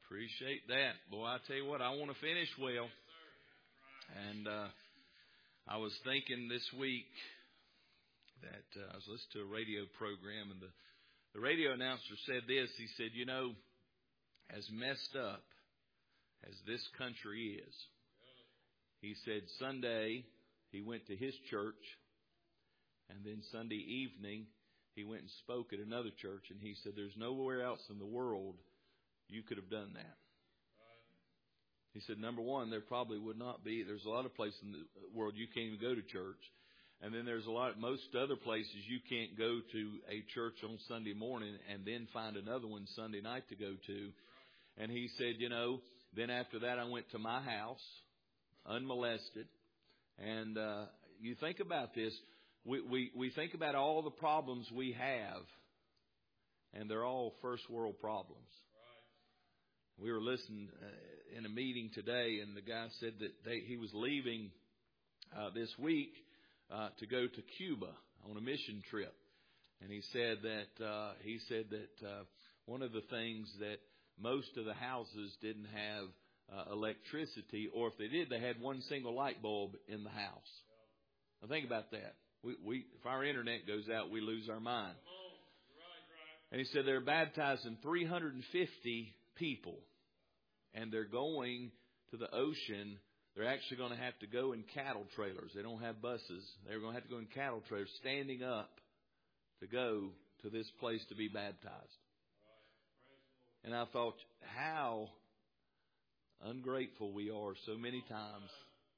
Appreciate that. Boy, I tell you what, I want to finish well. And I was thinking this week that I was listening to a radio program, and the radio announcer said this. He said, you know, as messed up as this country is, he said Sunday he went to his church, and then Sunday evening he went and spoke at another church, and he said there's nowhere else in the world you could have done that. He said, number one, there probably would not be. There's a lot of places in the world you can't even go to church. And then there's most other places you can't go to a church on Sunday morning and then find another one Sunday night to go to. And he said, you know, then after that I went to my house, unmolested. And you think about this. We think about all the problems we have, and they're all first world problems. We were listening in a meeting today, and the guy said that he was leaving this week to go to Cuba on a mission trip, and he said that one of the things that most of the houses didn't have electricity, or if they did, they had one single light bulb in the house. Now think about that. We if our internet goes out, we lose our mind. And he said they're baptizing 350 people, and they're going to the ocean. They're actually going to have to go in cattle trailers. They don't have buses. They're going to have to go in cattle trailers, standing up to go to this place to be baptized. And I thought, how ungrateful we are so many times.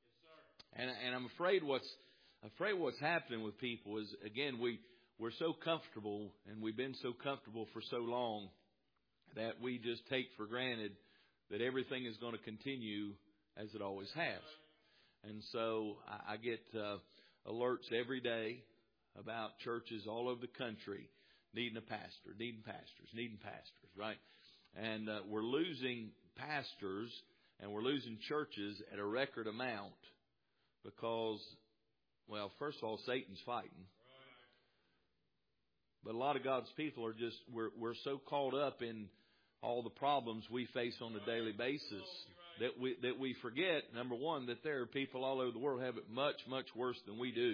And I'm afraid what's happening with people is, again, we're so comfortable, and we've been so comfortable for so long that we just take for granted that everything is going to continue as it always has. And so I get alerts every day about churches all over the country needing a pastor, needing pastors, right? And we're losing pastors, and we're losing churches at a record amount because, well, first of all, Satan's fighting. But a lot of God's people are just, we're so caught up in all the problems we face on a daily basis that we forget, number one, that there are people all over the world who have it much, much worse than we do.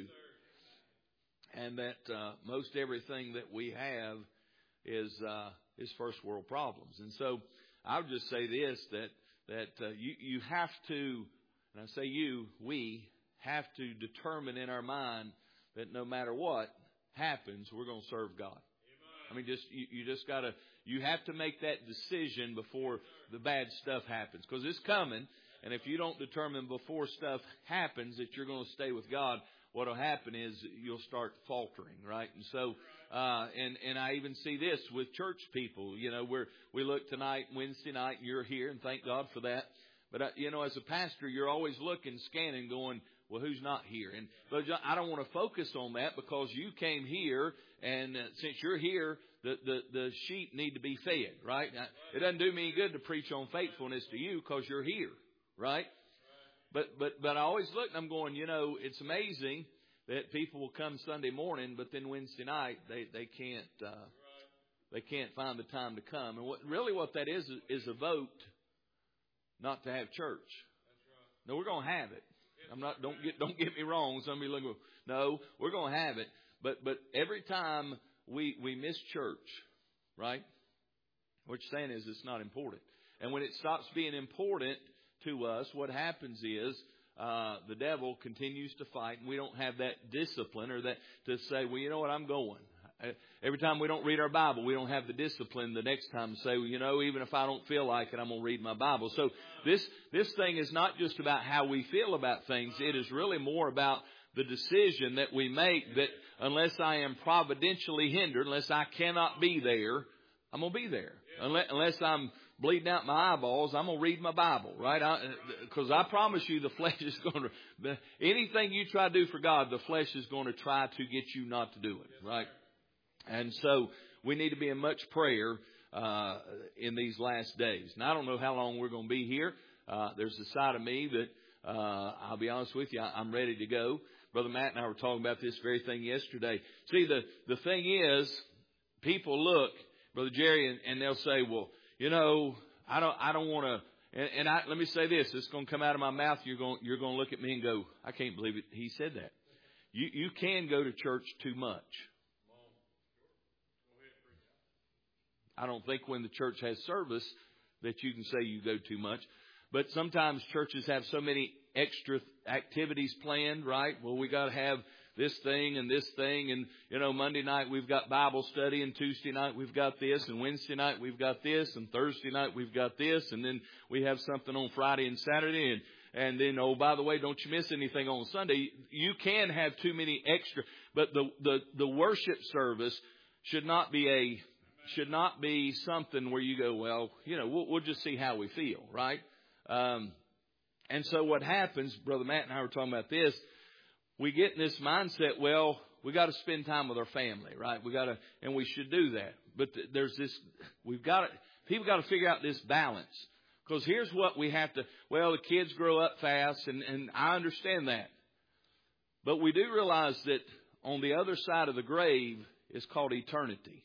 And that most everything that we have is first world problems. And so I would just say this, that you have to, and I say we have to determine in our mind that no matter what happens, we're going to serve God. I mean, you have to make that decision before the bad stuff happens, because it's coming. And if you don't determine before stuff happens that you're going to stay with God, what will happen is you'll start faltering, right? And so, and I even see this with church people. You know, we look tonight, Wednesday night, and you're here, and thank God for that. But, you know, as a pastor, you're always looking, scanning, going, well, who's not here? And but I don't want to focus on that, because you came here, and since you're here, the sheep need to be fed, right? Now, it doesn't do me any good to preach on faithfulness to you because you're here, right? But I always look and I'm going, you know, it's amazing that people will come Sunday morning, but then Wednesday night they can't find the time to come. And what that is a vote not to have church. No, we're going to have it. Don't get me wrong. Somebody looking, no, we're going to have it. But every time we miss church, right? What you're saying is it's not important. And when it stops being important to us, what happens is the devil continues to fight, and we don't have that discipline or that to say, well, you know what, I'm going. Every time we don't read our Bible, we don't have the discipline the next time to say, well, you know, even if I don't feel like it, I'm going to read my Bible. So this thing is not just about how we feel about things. It is really more about the decision that we make, that unless I am providentially hindered, unless I cannot be there, I'm going to be there. Unless I'm bleeding out my eyeballs, I'm going to read my Bible, right? Because I promise you the flesh is going to, anything you try to do for God, the flesh is going to try to get you not to do it, right? And so we need to be in much prayer in these last days. Now, I don't know how long we're going to be here. There's a side of me that I'll be honest with you, I'm ready to go. Brother Matt and I were talking about this very thing yesterday. See, the thing is, people look, Brother Jerry, and they'll say, well, you know, I don't want to. And let me say this. It's going to come out of my mouth. You're going to look at me and go, I can't believe it. He said that. You can go to church too much. I don't think when the church has service that you can say you go too much. But sometimes churches have so many extra activities planned, right? Well, we got to have this thing and this thing. And, Monday night we've got Bible study, and Tuesday night we've got this, and Wednesday night we've got this, and Thursday night we've got this, and then we have something on Friday and Saturday, and then, oh, by the way, don't you miss anything on Sunday. You can have too many extra, but the worship service should not be something where you go, well, we'll just see how we feel, right? And so what happens, Brother Matt and I were talking about this, we get in this mindset, well, we got to spend time with our family, right? And we should do that. But there's this, people got to figure out this balance. Because here's what we have to, the kids grow up fast, and I understand that. But we do realize that on the other side of the grave is called eternity.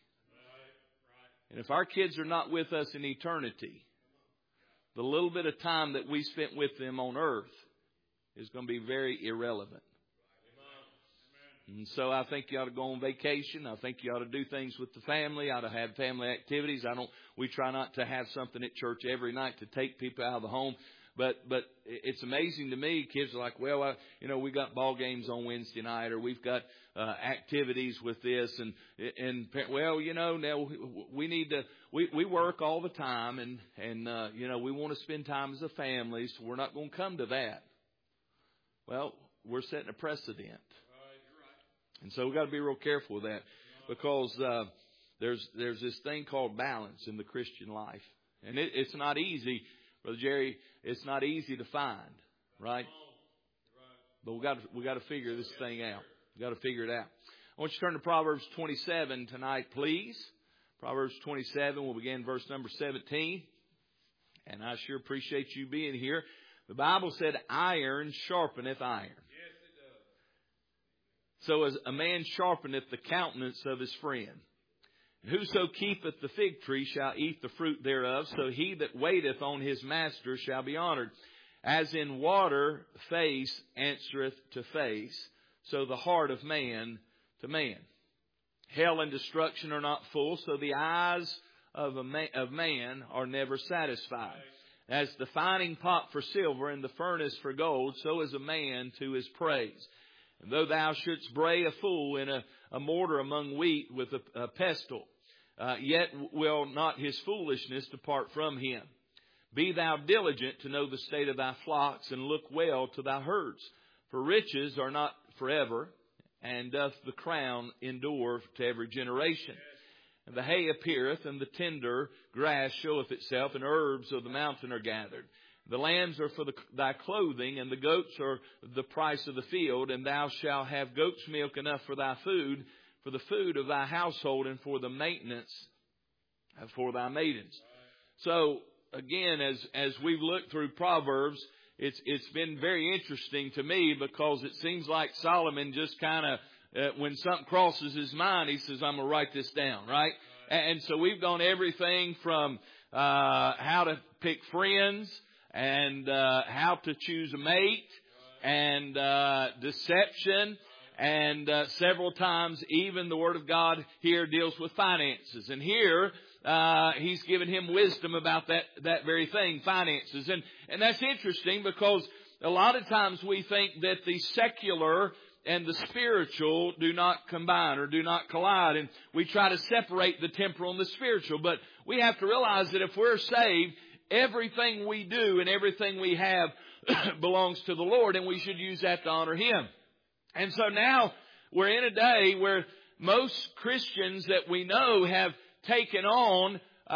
And if our kids are not with us in eternity, the little bit of time that we spent with them on earth is going to be very irrelevant. And so I think you ought to go on vacation. I think you ought to do things with the family. You ought to have family activities. We try not to have something at church every night to take people out of the home. But it's amazing to me. Kids are like, we got ball games on Wednesday night, or we've got activities with this, and now we need to. We work all the time, and we want to spend time as a family, so we're not going to come to that. Well, we're setting a precedent. And so we've got to be real careful with that, because there's this thing called balance in the Christian life. And it's not easy, Brother Jerry, it's not easy to find, right? But we got to figure this thing out. We've got to figure it out. I want you to turn to Proverbs 27 tonight, please. Proverbs 27, we'll begin verse number 17. And I sure appreciate you being here. The Bible said, iron sharpeneth iron. So as a man sharpeneth the countenance of his friend. And whoso keepeth the fig tree shall eat the fruit thereof. So he that waiteth on his master shall be honored. As in water face answereth to face, so the heart of man to man. Hell and destruction are not full, so the eyes of man are never satisfied. As the fining pot for silver and the furnace for gold, so is a man to his praise. And though thou shouldst bray a fool in a mortar among wheat with a pestle, yet will not his foolishness depart from him. Be thou diligent to know the state of thy flocks, and look well to thy herds. For riches are not forever, and doth the crown endure to every generation. And the hay appeareth, and the tender grass showeth itself, and herbs of the mountain are gathered. The lambs are for thy clothing, and the goats are the price of the field. And thou shalt have goat's milk enough for thy food, for the food of thy household, and for the maintenance for thy maidens. So, again, as we've looked through Proverbs, it's been very interesting to me, because it seems like Solomon just kind of, when something crosses his mind, he says, I'm going to write this down, right? And so we've gone everything from how to pick friends, and how to choose a mate, and deception, and several times even the Word of God here deals with finances. And here he's given him wisdom about that very thing, finances. And that's interesting, because a lot of times we think that the secular and the spiritual do not combine or do not collide, and we try to separate the temporal and the spiritual. But we have to realize that if we're saved, everything we do and everything we have belongs to the Lord, and we should use that to honor Him. And so now we're in a day where most Christians that we know have taken on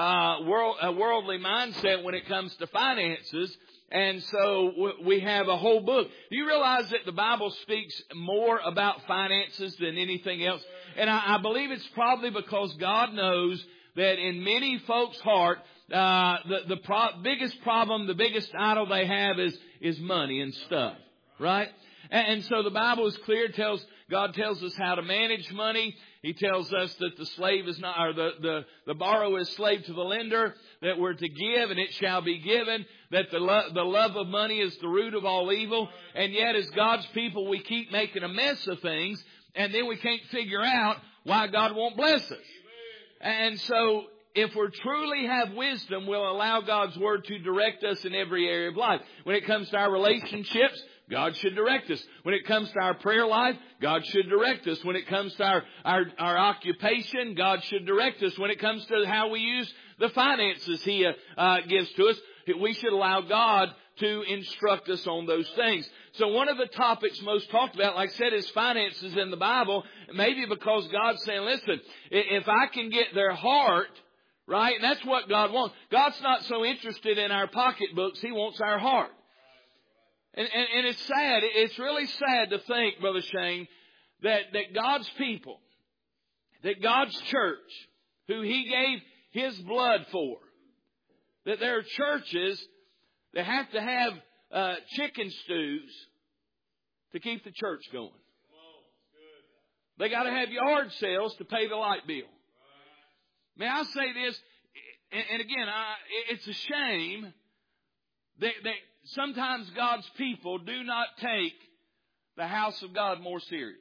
a worldly mindset when it comes to finances. And so we have a whole book. Do you realize that the Bible speaks more about finances than anything else? And I believe it's probably because God knows that in many folks' heart, the biggest problem, the biggest idol they have is money and stuff, right? And so the Bible is clear. It God tells us how to manage money. He tells us that the slave is not, or the borrower is slave to the lender, that we're to give and it shall be given, that the love of money is the root of all evil. And yet as God's people, we keep making a mess of things, and then we can't figure out why God won't bless us. And so if we truly have wisdom, we'll allow God's Word to direct us in every area of life. When it comes to our relationships, God should direct us. When it comes to our prayer life, God should direct us. When it comes to our occupation, God should direct us. When it comes to how we use the finances He gives to us, we should allow God to instruct us on those things. So one of the topics most talked about, like I said, is finances in the Bible. Maybe because God's saying, listen, if I can get their heart, right, and that's what God wants. God's not so interested in our pocketbooks. He wants our heart. And it's sad. It's really sad to think, Brother Shane, that God's people, that God's church, who He gave His blood for, that there are churches that have to have chicken stews to keep the church going. They got to have yard sales to pay the light bill. May I say this, and again, it's a shame that sometimes God's people do not take the house of God more serious.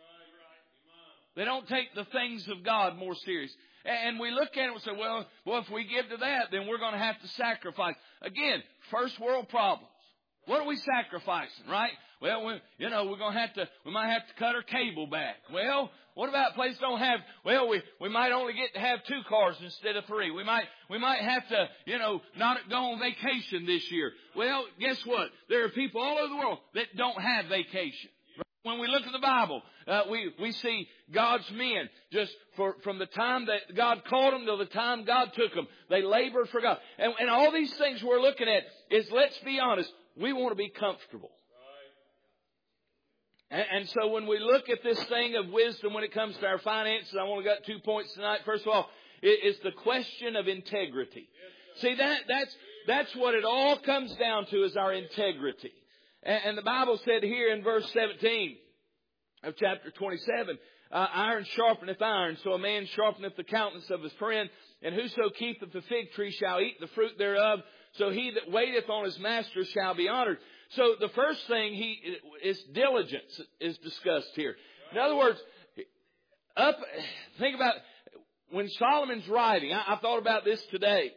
They don't take the things of God more serious. And we look at it and say, well, if we give to that, then we're going to have to sacrifice. Again, first world problems. What are we sacrificing, right? Well, we're going to we might have to cut our cable back. Well, what about places don't have, well, we might only get to have 2 cars instead of 3. We might have to, not go on vacation this year. Well, guess what? There are people all over the world that don't have vacation. When we look at the Bible, we see God's men just from the time that God called them till the time God took them. They labored for God. And all these things we're looking at is, let's be honest, we want to be comfortable. And so when we look at this thing of wisdom when it comes to our finances, I only got 2 points tonight. First of all, it's the question of integrity. See, that's what it all comes down to, is our integrity. And the Bible said here in verse 17 of chapter 27, iron sharpeneth iron, so a man sharpeneth the countenance of his friend. And whoso keepeth the fig tree shall eat the fruit thereof. So he that waiteth on his master shall be honored. So the first thing is diligence is discussed here. In other words, think about when Solomon's writing. I thought about this today.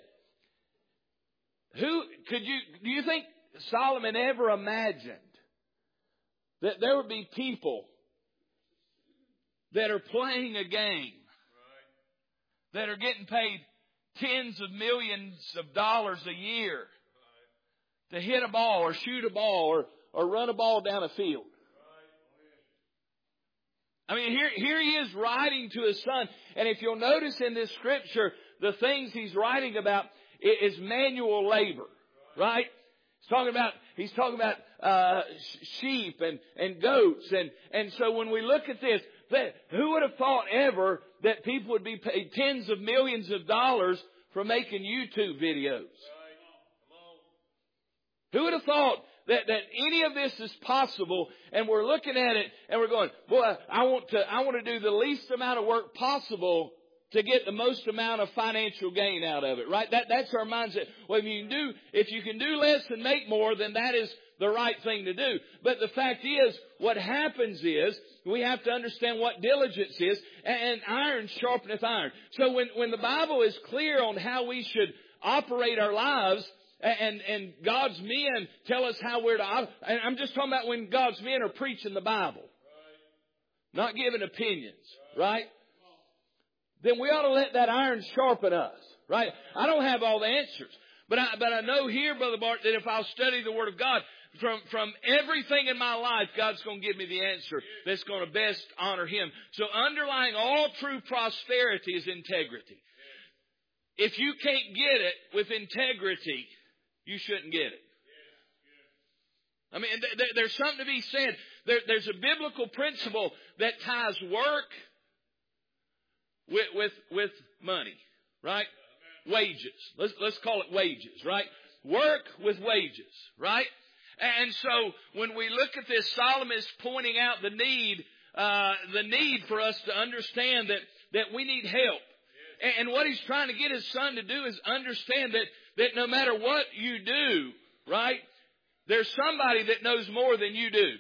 Do you think Solomon ever imagined that there would be people that are playing a game, that are getting paid tens of millions of dollars a year to hit a ball or shoot a ball or run a ball down a field? I mean, here he is writing to his son. And if you'll notice in this scripture, the things he's writing about is manual labor, right? He's talking about sheep and goats. And so when we look at this, who would have thought ever that people would be paid tens of millions of dollars for making YouTube videos? Who would have thought that any of this is possible? And we're looking at it and we're going, boy, I want to do the least amount of work possible to get the most amount of financial gain out of it, right? That's our mindset. Well, if you can do less and make more, then that is the right thing to do. But the fact is, what happens is, we have to understand what diligence is, and iron sharpeneth iron. So when the Bible is clear on how we should operate our lives, and God's men tell us how we're to, and I'm just talking about when God's men are preaching the Bible, not giving opinions, right? Then we ought to let that iron sharpen us, right? I don't have all the answers, but I know here, Brother Bart, that if I'll study the Word of God, from everything in my life, God's going to give me the answer that's going to best honor Him. So underlying all true prosperity is integrity. If you can't get it with integrity, you shouldn't get it. I mean, there's something to be said. There's a biblical principle that ties work with money, right? Wages. Let's call it wages, right? Work with wages, right? And so when we look at this, Solomon is pointing out the need the need for us to understand that we need help. And what He's trying to get His Son to do is understand that no matter what you do, right, there's somebody that knows more than you do.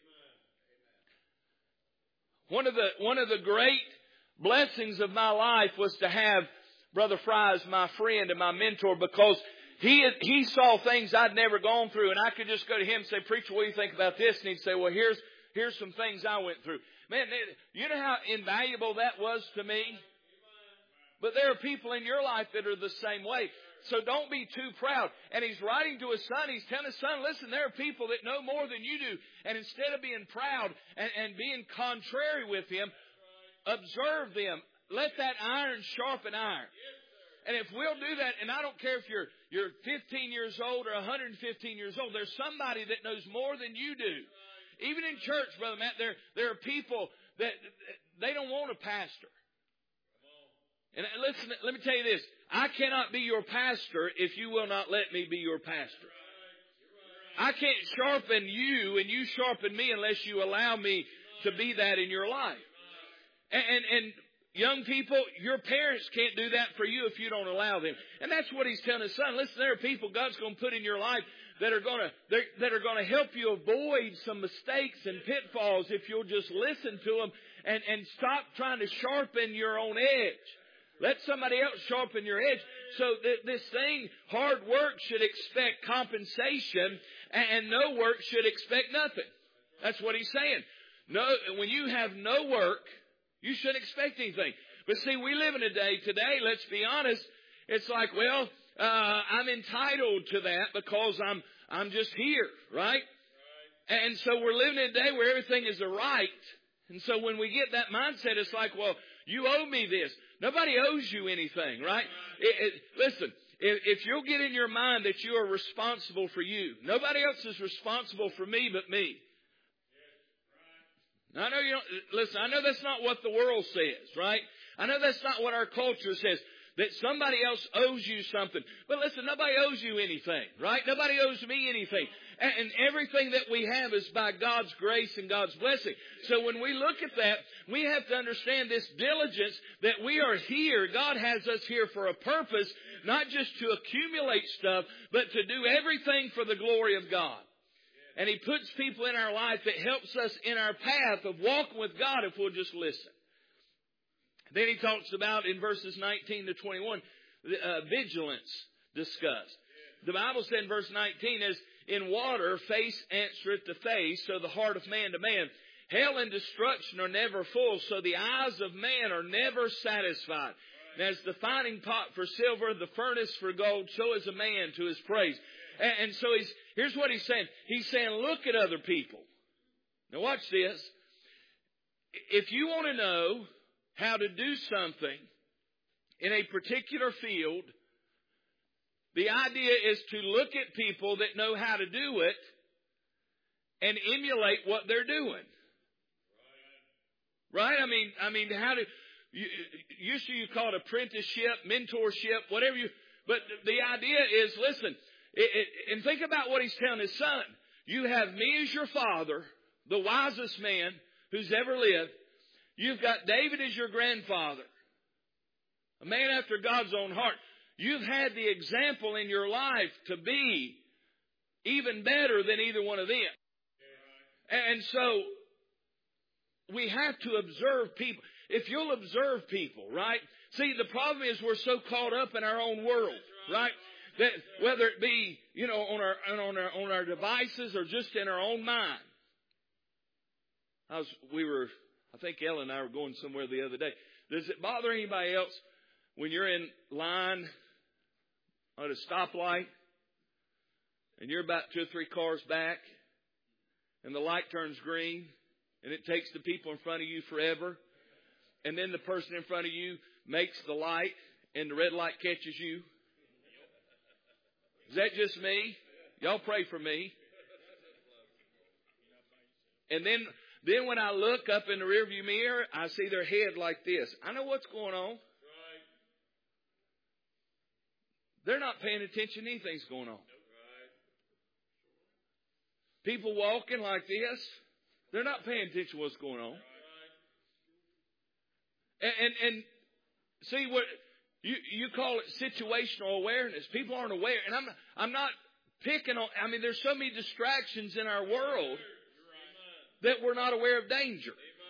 One of the great blessings of my life was to have Brother Fry as my friend and my mentor, because he saw things I'd never gone through, and I could just go to him and say, "Preacher, what do you think about this?" And he'd say, "Well, here's some things I went through." Man, you know how invaluable that was to me? But there are people in your life that are the same way. So don't be too proud. And He's writing to His Son. He's telling His Son, listen, there are people that know more than you do. And instead of being proud and being contrary with Him, observe them. Let that iron sharpen iron. And if we'll do that, and I don't care if you're 15 years old or 115 years old, there's somebody that knows more than you do. Even in church, Brother Matt, there are people that they don't want a pastor. And listen, let me tell you this. I cannot be your pastor if you will not let me be your pastor. I can't sharpen you and you sharpen me unless you allow me to be that in your life. And young people, your parents can't do that for you if you don't allow them. And that's what He's telling His Son. Listen, there are people God's going to put in your life that are going to help you avoid some mistakes and pitfalls if you'll just listen to them and stop trying to sharpen your own edge. Let somebody else sharpen your edge. So this thing, hard work should expect compensation, and no work should expect nothing. That's what He's saying. No, when you have no work, you shouldn't expect anything. But see, we live in a day today, let's be honest, it's like, well, I'm entitled to that because I'm just here, right? And so we're living in a day where everything is a right. And so when we get that mindset, it's like, well, you owe me this. Nobody owes you anything, right? Listen, if you'll get in your mind that you are responsible for you, nobody else is responsible for me but me. I know you don't, listen, I know that's not what the world says, right? I know that's not what our culture says, that somebody else owes you something. But listen, nobody owes you anything, right? Nobody owes me anything. And everything that we have is by God's grace and God's blessing. So when we look at that, we have to understand this diligence that we are here. God has us here for a purpose, not just to accumulate stuff, but to do everything for the glory of God. And He puts people in our life that helps us in our path of walking with God if we'll just listen. Then He talks about in verses 19 to 21, vigilance discussed. The Bible said in verse 19 is, in water face answereth to face, so the heart of man to man. Hell and destruction are never full, so the eyes of man are never satisfied. And as the finding pot for silver, the furnace for gold, so is a man to his praise. And so here's what He's saying. He's saying, look at other people. Now watch this. If you want to know how to do something in a particular field, the idea is to look at people that know how to do it and emulate what they're doing. Right? I mean, how to, usually you call it apprenticeship, mentorship, whatever you, but the idea is, listen, and think about what He's telling His Son. You have me as your father, the wisest man who's ever lived. You've got David as your grandfather, a man after God's own heart. You've had the example in your life to be even better than either one of them. And so we have to observe people. If you'll observe people, right? See, the problem is we're so caught up in our own world, right? That whether it be, on our devices or just in our own mind. I think Ellen and I were going somewhere the other day. Does it bother anybody else when you're in line at a stoplight and you're about 2 or 3 cars back and the light turns green and it takes the people in front of you forever, and then the person in front of you makes the light and the red light catches you? Is that just me? Y'all pray for me. And then when I look up in the rearview mirror, I see their head like this. I know what's going on. They're not paying attention to anything's going on. People walking like this, they're not paying attention to what's going on. And see what you call it situational awareness. People aren't aware, and I'm not picking on. I mean, there's so many distractions in our world that we're not aware of danger.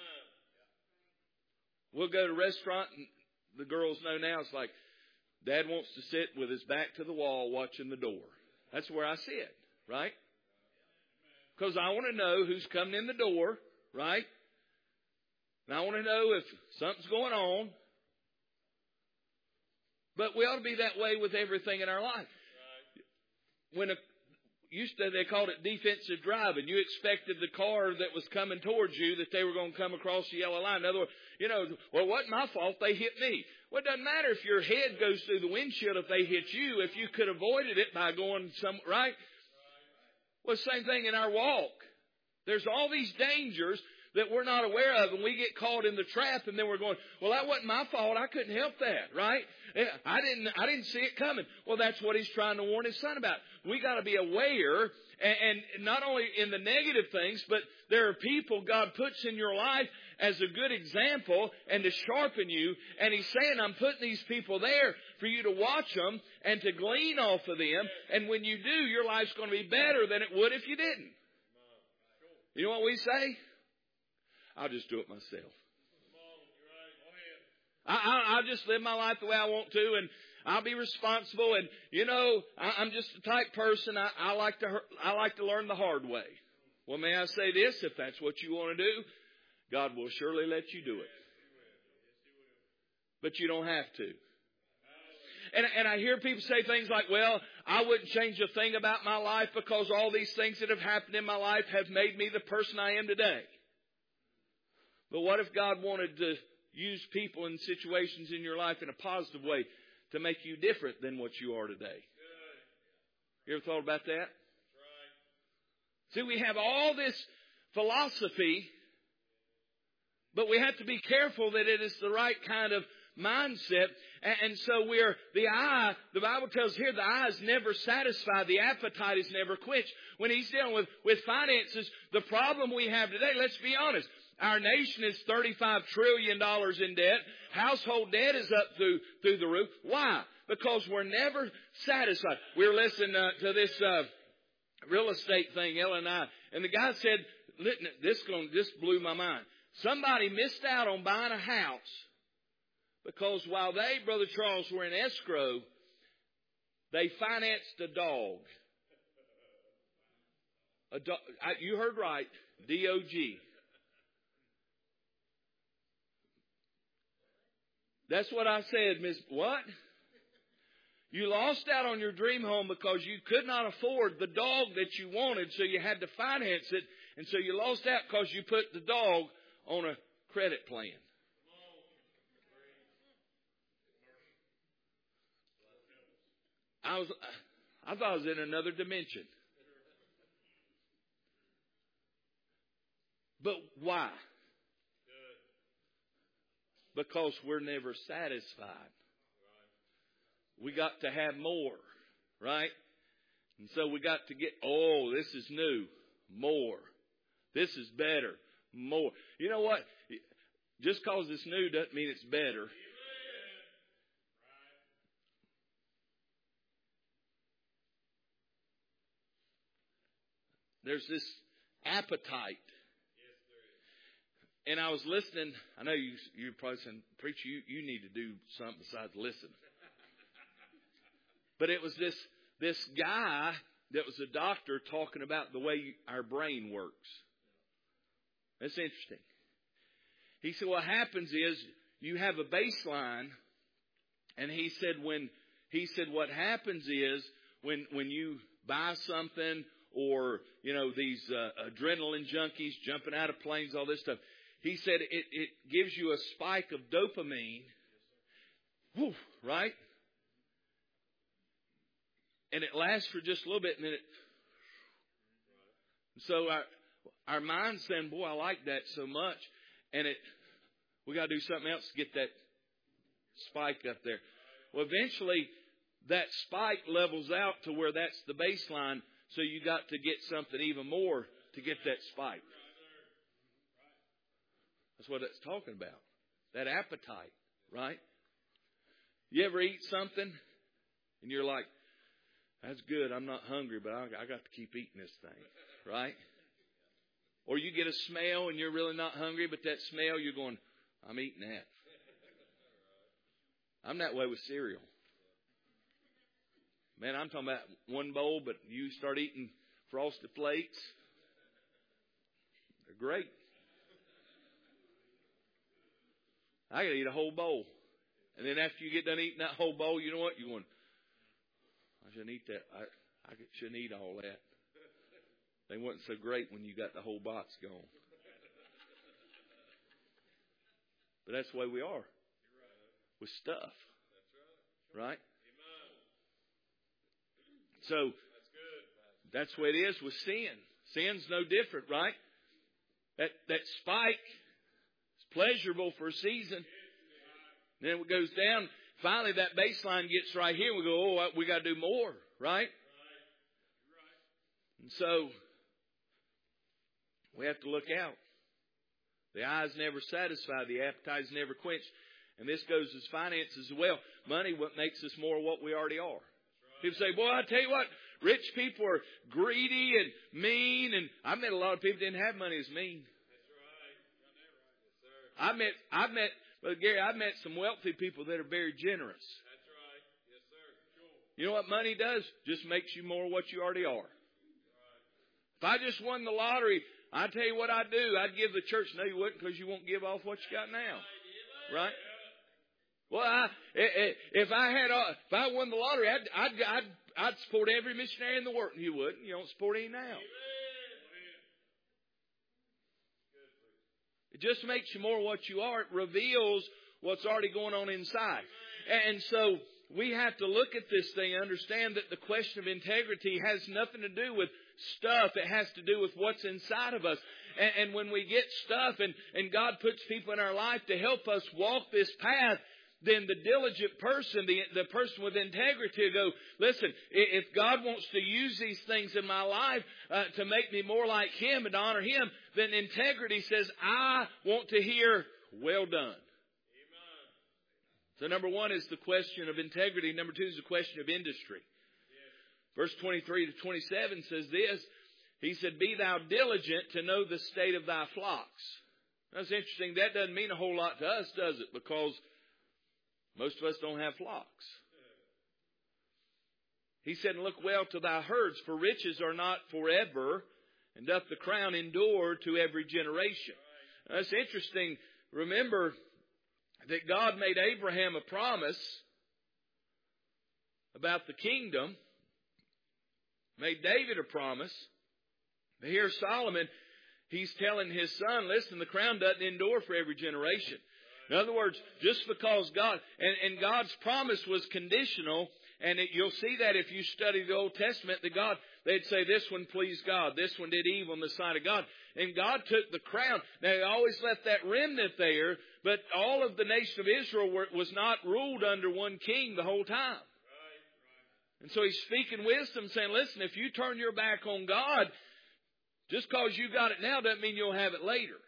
We'll go to a restaurant, and the girls know now. It's like Dad wants to sit with his back to the wall, watching the door. That's where I sit, right? Because I want to know who's coming in the door, right? And I want to know if something's going on. But we ought to be that way with everything in our life. When they called it defensive driving. You expected the car that was coming towards you that they were going to come across the yellow line. In other words, well, it wasn't my fault. They hit me. Well, it doesn't matter if your head goes through the windshield if they hit you. If you could have avoided it by going right? Well, same thing in our walk. There's all these dangers that we're not aware of, and we get caught in the trap, and then we're going, well, that wasn't my fault. I couldn't help that, right? I didn't see it coming. Well, that's what he's trying to warn his son about. We got to be aware, and not only in the negative things, but there are people God puts in your life as a good example and to sharpen you. And he's saying, I'm putting these people there for you to watch them and to glean off of them. And when you do, your life's going to be better than it would if you didn't. You know what we say? I'll just do it myself. I'll just live my life the way I want to, and I'll be responsible. And I'm just the type person. I like to learn the hard way. Well, may I say this? If that's what you want to do, God will surely let you do it. But you don't have to. And I hear people say things like, well, I wouldn't change a thing about my life because all these things that have happened in my life have made me the person I am today. But what if God wanted to use people and situations in your life in a positive way to make you different than what you are today? You ever thought about that? See, we have all this philosophy, but we have to be careful that it is the right kind of mindset. And so the Bible tells here, the eye is never satisfied. The appetite is never quenched. When he's dealing with finances, the problem we have today, let's be honest, our nation is $35 trillion in debt. Household debt is up through the roof. Why? Because we're never satisfied. We were listening to this real estate thing, Ellen and I, and the guy said, this blew my mind. Somebody missed out on buying a house because while they, Brother Charles, were in escrow, they financed a dog. You heard right, D-O-G. That's what I said, Miss. What? You lost out on your dream home because you could not afford the dog that you wanted, so you had to finance it. And so you lost out because you put the dog on a credit plan. I thought I was in another dimension. But why? Because we're never satisfied. We got to have more, right? And so we got to get, this is new, more. This is better, more. You know what? Just because it's new doesn't mean it's better. There's this appetite. And I was listening. I know you're probably saying, preacher, you need to do something besides listen. But it was this guy that was a doctor talking about the way our brain works. That's interesting. He said what happens is you have a baseline, and he said what happens is when you buy something, or these adrenaline junkies jumping out of planes, all this stuff. He said it gives you a spike of dopamine, right? And it lasts for just a little bit, and then so our mind's saying, boy, I like that so much, and we got to do something else to get that spike up there. Well, eventually that spike levels out to where that's the baseline, so you got to get something even more to get that spike. That's what it's talking about. That appetite, right? You ever eat something and you're like, that's good, I'm not hungry, but I got to keep eating this thing, right? Or you get a smell and you're really not hungry, but that smell, you're going, I'm eating that. I'm that way with cereal. Man, I'm talking about one bowl, but you start eating Frosted Flakes. They're great. I got to eat a whole bowl. And then after you get done eating that whole bowl, you know what? You're going, I shouldn't eat that. I shouldn't eat all that. They wasn't so great when you got the whole box gone. But that's the way we are with stuff. Right? So that's the way it is with sin. Sin's no different, right? That spike is pleasurable for a season. Then it goes down. Finally, that baseline gets right here. We go, oh, we got to do more, right? And so we have to look out. The eye's never satisfied. The appetite's never quenched. And this goes as finances as well. Money, what makes us more what we already are. People say, boy, I tell you what, rich people are greedy and mean. And I met a lot of people who didn't have money as mean. That's right. I met, Brother Gary, I met some wealthy people that are very generous. That's right. Yes, sir. Sure. You know what money does? Just makes you more what you already are. If I just won the lottery, I tell you what I'd do. I'd give the church. No, you wouldn't, because you won't give off what you got now. Right? Well, if I won the lottery, I'd support every missionary in the world. You wouldn't. You don't support any now. It just makes you more what you are. It reveals what's already going on inside. And so we have to look at this thing and understand that the question of integrity has nothing to do with stuff. It has to do with what's inside of us. And when we get stuff and God puts people in our life to help us walk this path, then the diligent person, the person with integrity will go, listen, if God wants to use these things in my life to make me more like Him and to honor Him, then integrity says, I want to hear, well done. Amen. So number one is the question of integrity. Number two is the question of industry. Yes. Verse 23 to 27 says this. He said, be thou diligent to know the state of thy flocks. That's interesting. That doesn't mean a whole lot to us, does it? Because most of us don't have flocks. He said, and look well to thy herds, for riches are not forever, and doth the crown endure to every generation. Now, that's interesting. Remember that God made Abraham a promise about the kingdom, made David a promise. But here Solomon, he's telling his son, listen, the crown doesn't endure for every generation. In other words, just because God, and God's promise was conditional, and you'll see that if you study the Old Testament, that God, they'd say this one pleased God, this one did evil in the sight of God. And God took the crown. Now, He always left that remnant there, but all of the nation of Israel was not ruled under one king the whole time. And so He's speaking wisdom, saying, listen, if you turn your back on God, just because you got it now doesn't mean you'll have it later.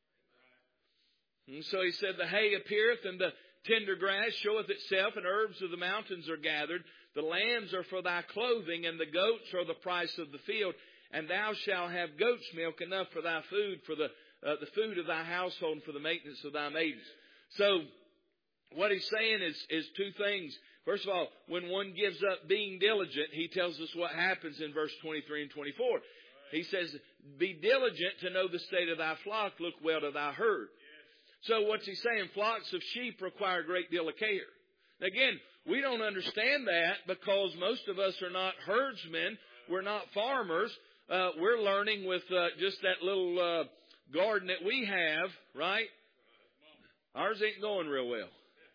And so He said, the hay appeareth and the tender grass showeth itself, and herbs of the mountains are gathered. The lambs are for thy clothing, and the goats are the price of the field. And thou shalt have goat's milk enough for thy food, for the food of thy household, and for the maintenance of thy maidens. So what He's saying is two things. First of all, when one gives up being diligent, He tells us what happens in verse 23 and 24. He says, be diligent to know the state of thy flock, look well to thy herd. So what's He saying? Flocks of sheep require a great deal of care. Again, we don't understand that because most of us are not herdsmen. We're not farmers. We're learning with just that little garden that we have, right? Ours ain't going real well.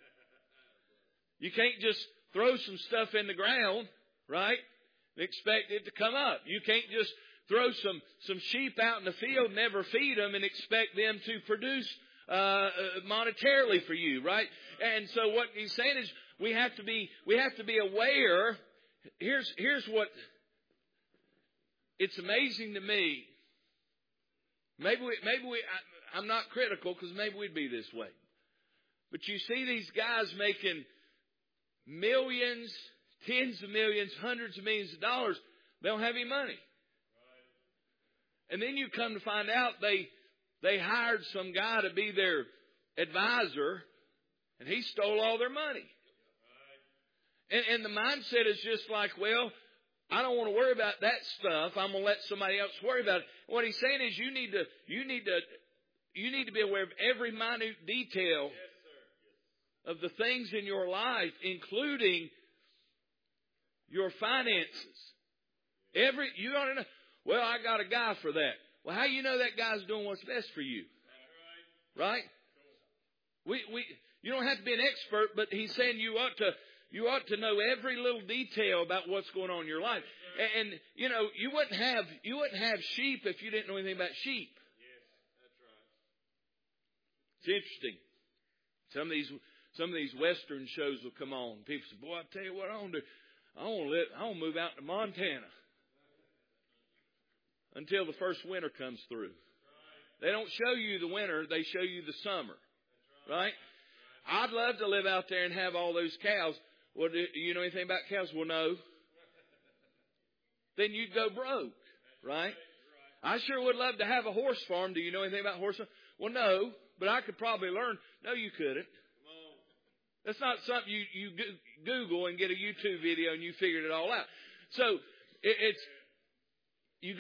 You can't just throw some stuff in the ground, right, and expect it to come up. You can't just throw some sheep out in the field, never feed them, and expect them to produce monetarily for you, right? And so what He's saying is we have to be aware. Here's what it's amazing to me. Maybe I'm not critical because maybe we'd be this way. But you see these guys making millions, tens of millions, hundreds of millions of dollars. They don't have any money. And then you come to find out they hired some guy to be their advisor, and he stole all their money. And the mindset is just like, well, I don't want to worry about that stuff. I'm going to let somebody else worry about it. What he's saying is you need to be aware of every minute detail of the things in your life, including your finances. You ought to know, well, I got a guy for that. Well, how do you know that guy's doing what's best for you? Right? You don't have to be an expert, but he's saying you ought to know every little detail about what's going on in your life. And you know, you wouldn't have sheep if you didn't know anything about sheep. Yes, that's right. It's interesting. Some of these Western shows will come on. People say, boy, I tell you what I want to do. I want to move out to Montana until the first winter comes through. They don't show you the winter. They show you the summer. Right? I'd love to live out there and have all those cows. Well, do you know anything about cows? Well, no. Then you'd go broke. Right? I sure would love to have a horse farm. Do you know anything about horse farm? Well, no. But I could probably learn. No, you couldn't. That's not something you Google and get a YouTube video and you figured it all out. So you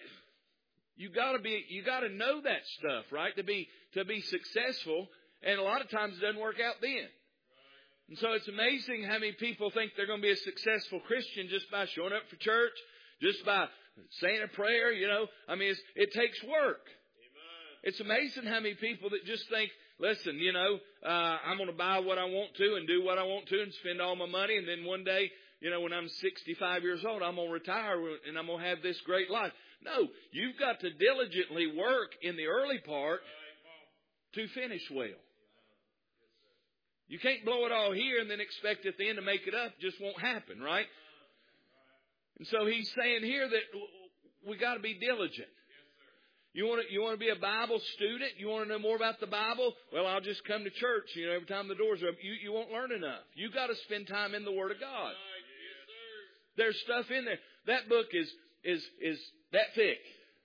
gotta know that stuff, right? To be successful, and a lot of times it doesn't work out then. And so it's amazing how many people think they're going to be a successful Christian just by showing up for church, just by saying a prayer. You know, I mean, it takes work. It's amazing how many people that just think, listen, you know, I'm going to buy what I want to and do what I want to and spend all my money. And then one day, you know, when I'm 65 years old, I'm going to retire and I'm going to have this great life. No, you've got to diligently work in the early part to finish well. You can't blow it all here and then expect at the end to make it up. It just won't happen, right? And so he's saying here that we got to be diligent. You want to be a Bible student? You want to know more about the Bible? Well, I'll just come to church. You know, every time the doors are open, you won't learn enough. You got to spend time in the Word of God. There's stuff in there. That book is that thick.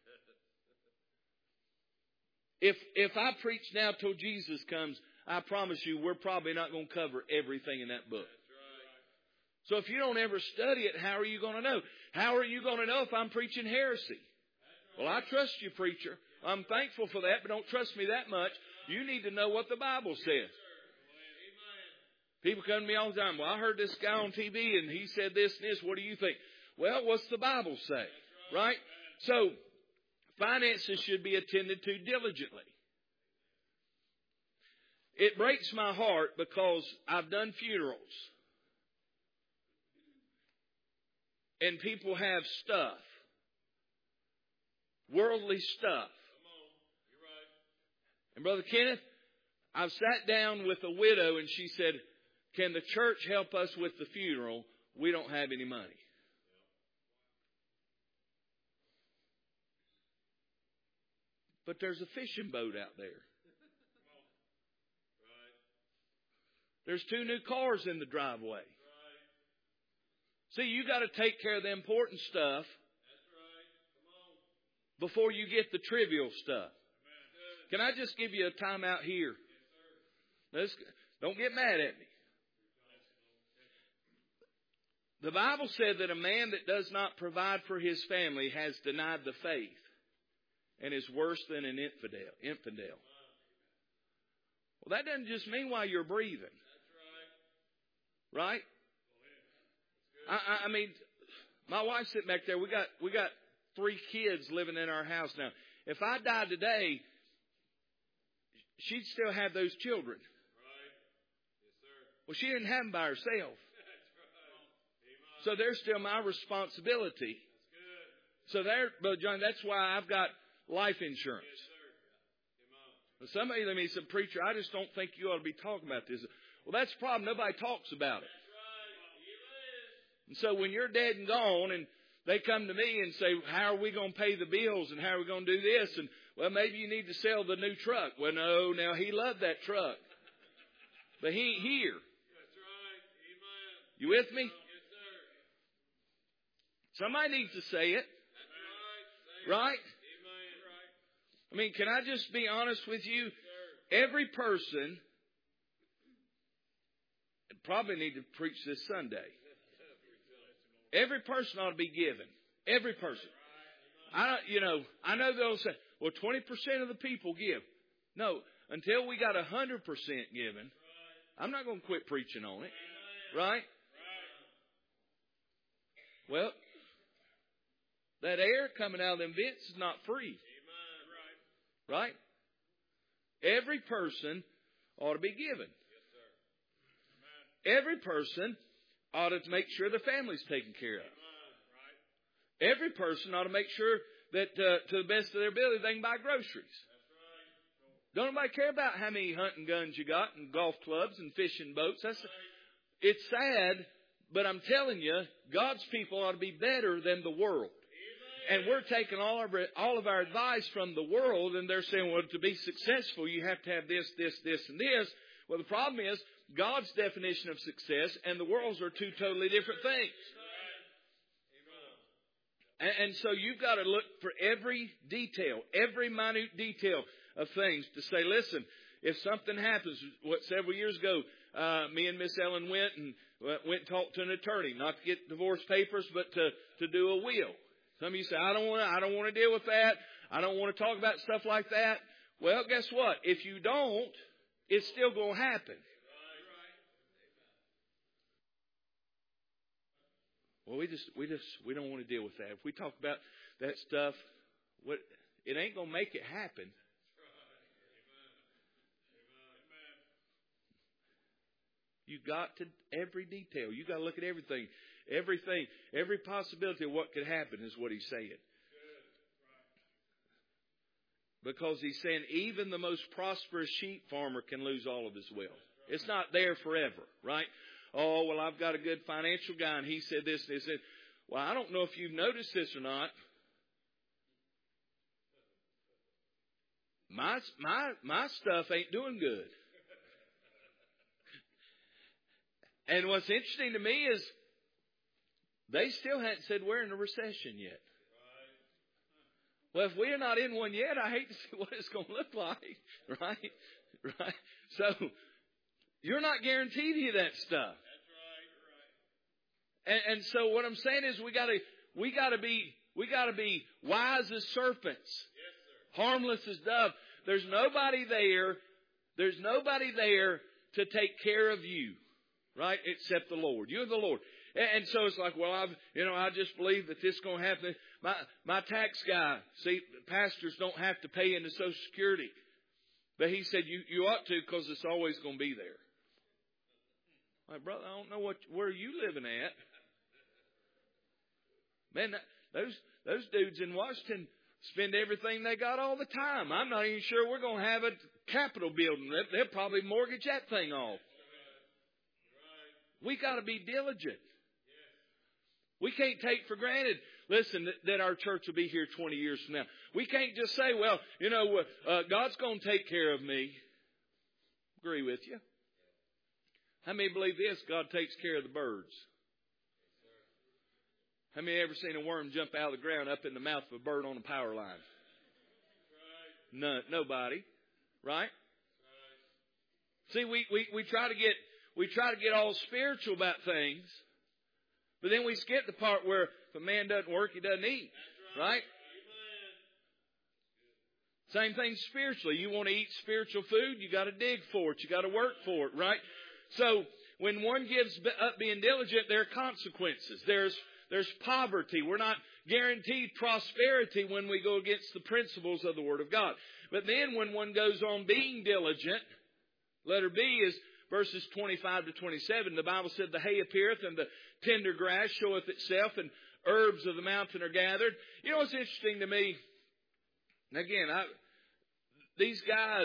If I preach now till Jesus comes, I promise you, we're probably not going to cover everything in that book. So if you don't ever study it, how are you going to know? How are you going to know if I'm preaching heresy? Well, I trust you, preacher. I'm thankful for that, but don't trust me that much. You need to know what the Bible says. People come to me all the time. Well, I heard this guy on TV and he said this and this. What do you think? Well, what's the Bible say? Right? So, finances should be attended to diligently. It breaks my heart because I've done funerals. And people have stuff. Worldly stuff. And Brother Kenneth, I've sat down with a widow and she said, can the church help us with the funeral? We don't have any money. But there's a fishing boat out there. There's 2 new cars in the driveway. See, you got to take care of the important stuff before you get the trivial stuff. Can I just give you a time out here? Don't get mad at me. The Bible said that a man that does not provide for his family has denied the faith and is worse than an infidel. Well, that doesn't just mean while you're breathing. Right? I mean, my wife's sitting back there. We got 3 kids living in our house now. If I died today, she'd still have those children. Well, she didn't have them by herself. So they're still my responsibility. So Brother John, that's why I've got life insurance. Somebody let me say, preacher, I just don't think you ought to be talking about this. Well, that's the problem. Nobody talks about it. And so when you're dead and gone and they come to me and say, how are we going to pay the bills and how are we going to do this? And, well, maybe you need to sell the new truck. Well, no, now he loved that truck. But He ain't here. That's right. Amen. You with me? Yes, sir. Somebody needs to say it. That's right. Right? Amen. Right. I mean, can I just be honest with you? Sir. Every person, and probably need to preach this Sunday. Every person ought to be given. Every person. I know they'll say, well, 20% of the people give. No, until we got 100% given, I'm not going to quit preaching on it. Right? Well, that air coming out of them vents is not free. Right? Every person ought to be given. Every person ought to make sure the family's taken care of. Every person ought to make sure that to the best of their ability they can buy groceries. Don't nobody care about how many hunting guns you got and golf clubs and fishing boats. It's sad, but I'm telling you, God's people ought to be better than the world. And we're taking all of our advice from the world, and they're saying, well, to be successful, you have to have this, this, this, and this. Well, the problem is, God's definition of success and the world's are two totally different things. And so you've got to look for every detail, every minute detail of things to say, listen, if something happens, several years ago, me and Miss Ellen went and talked to an attorney, not to get divorce papers, but to do a will. Some of you say, I don't want to deal with that. I don't want to talk about stuff like that. Well, guess what? If you don't, it's still going to happen. Well, we don't want to deal with that. If we talk about that stuff, it ain't going to make it happen. You got to, every detail. You got to look at everything. Every possibility of what could happen is what he's saying. Because he's saying even the most prosperous sheep farmer can lose all of his wealth. It's not there forever, right? Oh, well, I've got a good financial guy, and he said this, and he said, well, I don't know if you've noticed this or not. My stuff ain't doing good. And what's interesting to me is they still hadn't said we're in a recession yet. Well, if we're not in one yet, I hate to see what it's going to look like, right? So you're not guaranteed any of that stuff. That's right. And so what I'm saying is we got to be wise as serpents, yes, sir. Harmless as doves. There's nobody there to take care of you, right? Except the Lord. You're the Lord. And so it's like, well, I just believe that this is going to happen. My tax guy, see, pastors don't have to pay into Social Security. But he said, you ought to, because it's always going to be there. Like, brother, I don't know where are you living at? Man, those dudes in Washington spend everything they got all the time. I'm not even sure we're going to have a Capitol building. They'll probably mortgage that thing off. We got to be diligent. We can't take for granted, listen, that our church will be here 20 years from now. We can't just say, well, God's going to take care of me. Agree with you. How many believe this? God takes care of the birds. How many ever seen a worm jump out of the ground up in the mouth of a bird on a power line? Nobody. Right? See, we try to get all spiritual about things, but then we skip the part where if a man doesn't work, he doesn't eat. Right? Same thing spiritually. You want to eat spiritual food, you got to dig for it. You got to work for it. Right? So when one gives up being diligent, there are consequences. There's poverty. We're not guaranteed prosperity when we go against the principles of the Word of God. But then when one goes on being diligent, letter B is verses 25 to 27. The Bible said, the hay appeareth and the tender grass showeth itself, and herbs of the mountain are gathered. You know what's interesting to me? And again, these guys,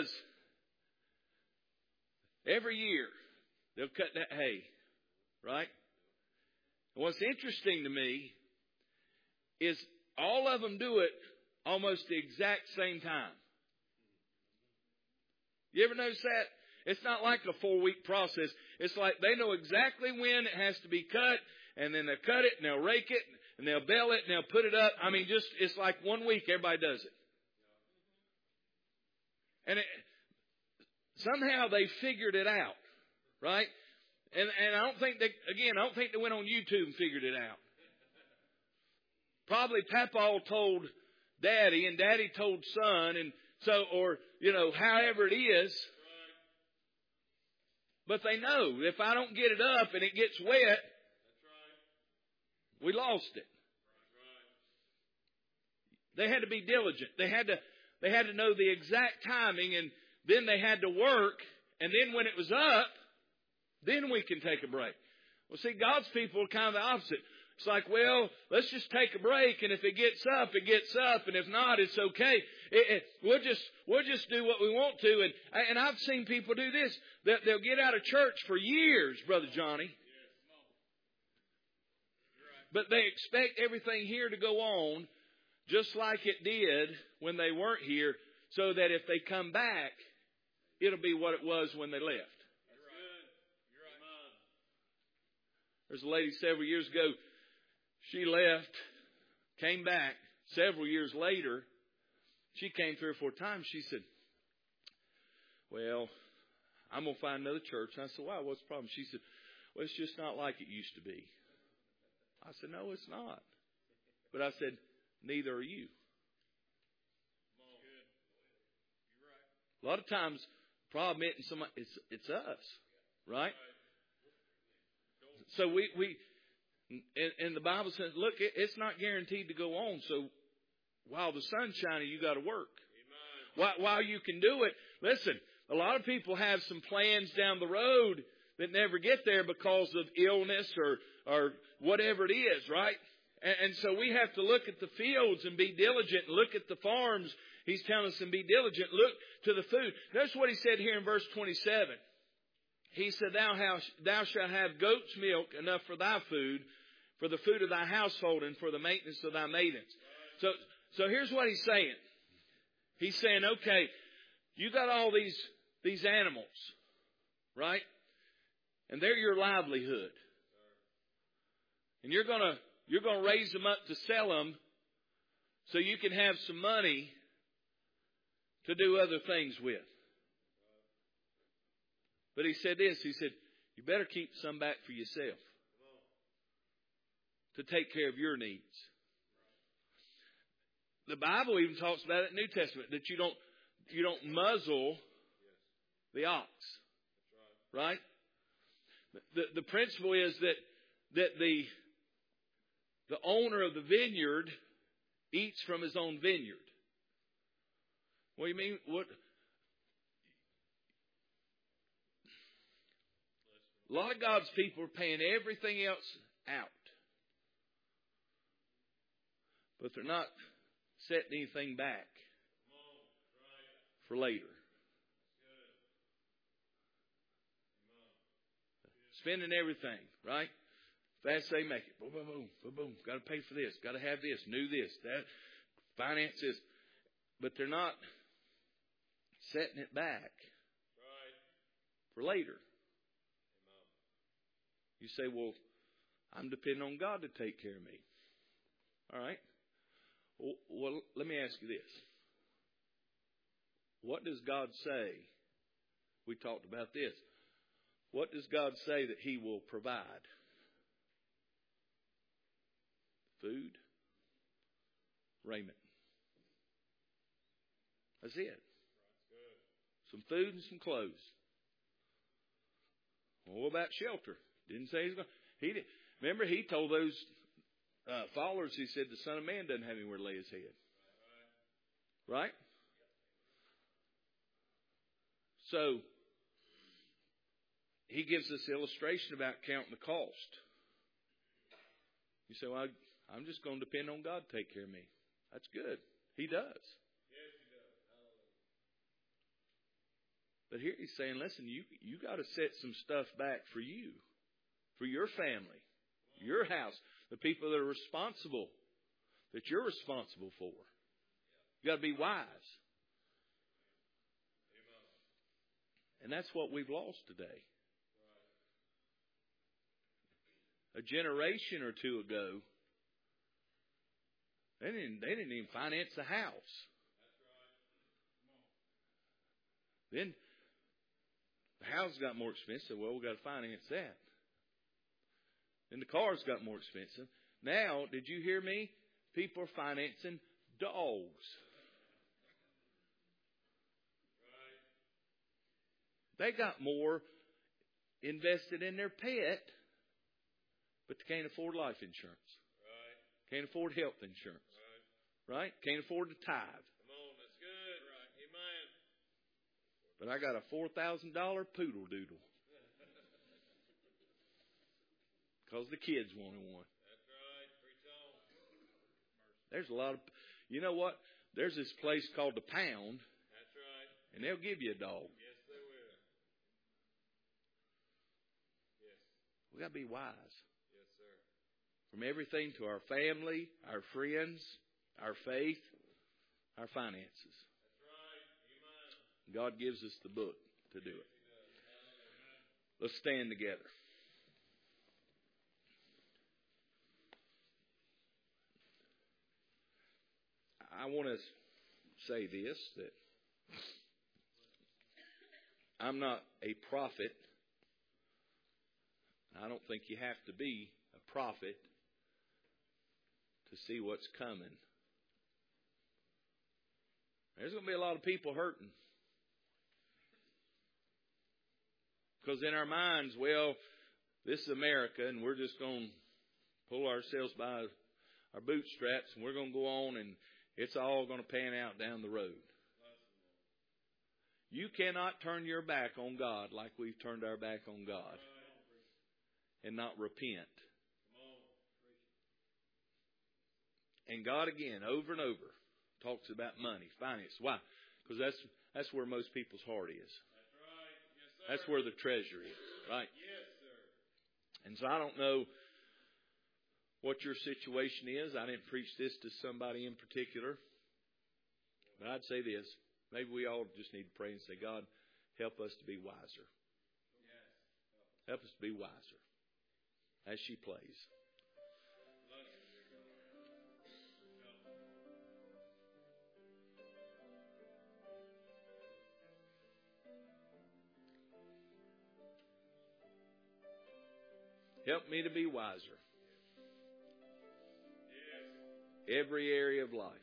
every year, they'll cut that hay, right? And what's interesting to me is all of them do it almost the exact same time. You ever notice that? It's not like a 4-week process. It's like they know exactly when it has to be cut, and then they'll cut it, and they'll rake it, and they'll bale it, and they'll put it up. I mean, it's like 1 week, everybody does it. And somehow they figured it out, right? And I don't think they went on YouTube and figured it out. Probably Papa told Daddy, and Daddy told Son, and so, or, however it is. But they know if I don't get it up and it gets wet, we lost it. They had to be diligent. They had to know the exact timing, and then they had to work, and then when it was up, then we can take a break. Well, see, God's people are kind of the opposite. It's like, well, let's just take a break, and if it gets up, it gets up, and if not, it's okay. We'll just do what we want to. And I've seen people do this. They'll get out of church for years, Brother Johnny. But they expect everything here to go on just like it did when they weren't here, so that if they come back, it'll be what it was when they left. There's a lady several years ago. She left, came back. Several years later, she came 3 or 4 times. She said, well, I'm going to find another church. And I said, why? What's the problem? She said, well, it's just not like it used to be. I said, no, it's not. But I said, neither are you. A lot of times, the problem isn't somebody, it's us, right? So and the Bible says, look, it's not guaranteed to go on. So while the sun's shining, you got to work. While you can do it, listen, a lot of people have some plans down the road that never get there because of illness or whatever it is, right? And so we have to look at the fields and be diligent. Look at the farms. He's telling us to be diligent. Look to the food. Notice what he said here in verse 27. He said, thou shalt have goat's milk enough for thy food, for the food of thy household, and for the maintenance of thy maidens. So here's what he's saying. He's saying, okay, you got all these animals, right? And they're your livelihood. And you're gonna raise them up to sell them so you can have some money to do other things with. But he said this, he said, you better keep some back for yourself to take care of your needs. The Bible even talks about it in the New Testament, that you don't muzzle the ox. Right? The principle is that the owner of the vineyard eats from his own vineyard. What do you mean? What? A lot of God's people are paying everything else out. But they're not setting anything back for later. Spending everything, right? Fast they make it. Boom, boom, boom, boom, boom. Got to pay for this. Got to have this. New this. That. Finance this. But they're not setting it back for later. You say, well, I'm depending on God to take care of me. All right? Well, let me ask you this. What does God say? We talked about this. What does God say that He will provide? Food, raiment. That's it. Some food and some clothes. Well, what about shelter? Didn't say He's going. He did. Remember, He told those followers. He said, "The Son of Man doesn't have anywhere to lay His head." Right? So He gives this illustration about counting the cost. You say, "Well, I'm just going to depend on God to take care of me." That's good. He does. Yes, He does. But here He's saying, listen, you got to set some stuff back for you, for your family, your house, the people that are responsible, that you're responsible for. You got to be wise. And that's what we've lost today. A generation or two ago, they didn't even finance a house. Then the house got more expensive. Well, we've got to finance that. Then the cars got more expensive. Now, did you hear me? People are financing dogs. They got more invested in their pet, but they can't afford life insurance. Can't afford health insurance. Right? Can't afford to tithe. Come on, that's good. Right. Amen. But I got a $4,000 poodle doodle. Because the kids wanted one. That's right. Preach on. There's a lot of... You know what? There's this place called the Pound. That's right. And they'll give you a dog. Yes, they will. Yes. We got to be wise. Yes, sir. From everything to our family, our friends, our faith, our finances. That's right. Amen. God gives us the book to do it. Let's stand together. I want to say this, that I'm not a prophet. I don't think you have to be a prophet to see what's coming. There's going to be a lot of people hurting. Because in our minds, well, this is America and we're just going to pull ourselves by our bootstraps and we're going to go on and it's all going to pan out down the road. You cannot turn your back on God like we've turned our back on God and not repent. And God again, over and over, talks about money, finance. Why? Because that's where most people's heart is. That's right. Yes, sir. That's where the treasure is, right? Yes, sir. And so I don't know what your situation is. I didn't preach this to somebody in particular. But I'd say this. Maybe we all just need to pray and say, God, help us to be wiser. Yes. Help us to be wiser as she plays. Help me to be wiser. Every area of life.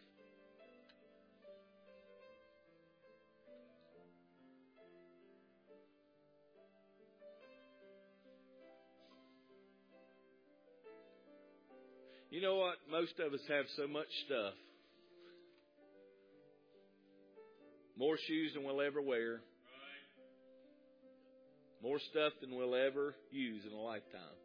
You know what? Most of us have so much stuff. More shoes than we'll ever wear. More stuff than we'll ever use in a lifetime.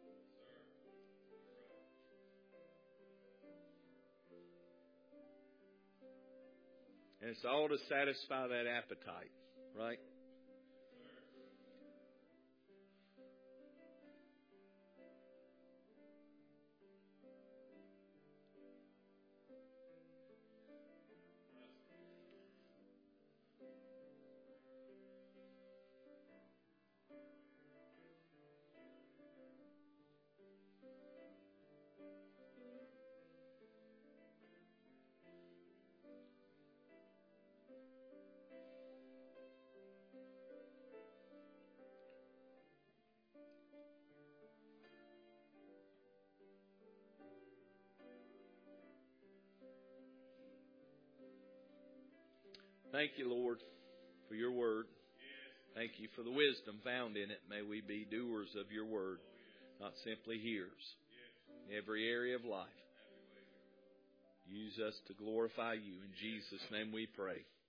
And it's all to satisfy that appetite, right? Thank you, Lord, for your word. Thank you for the wisdom found in it. May we be doers of your word, not simply hearers. In every area of life. Use us to glorify you. In Jesus' name we pray.